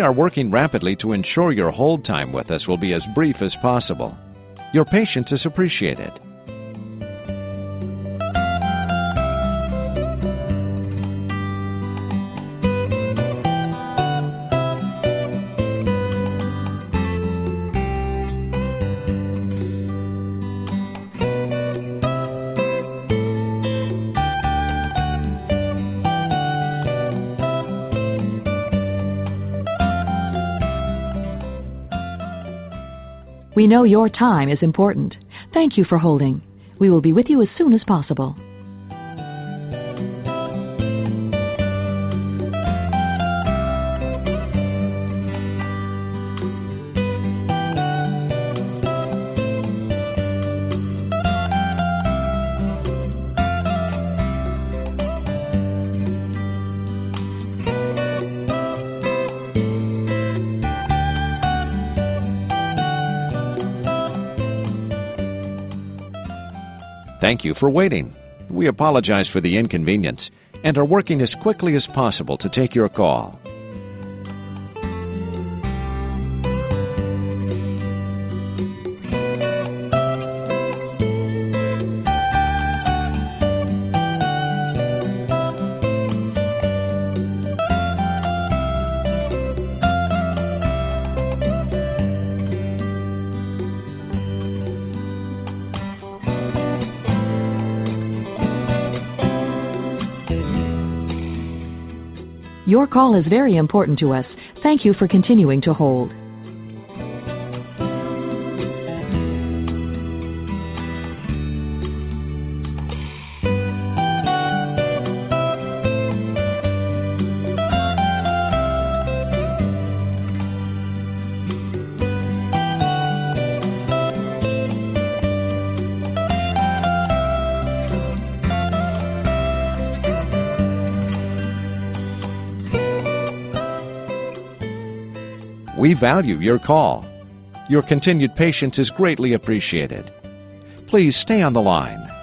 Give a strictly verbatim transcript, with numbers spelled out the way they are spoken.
are working rapidly to ensure your hold time with us will be as brief as possible. Your patience is appreciated. We know your time is important. Thank you for holding. We will be with you as soon as possible. Thank you for waiting. We apologize for the inconvenience and are working as quickly as possible to take your call. Your call is very important to us. Thank you for continuing to hold. We value your call. Your continued patience is greatly appreciated. Please stay on the line.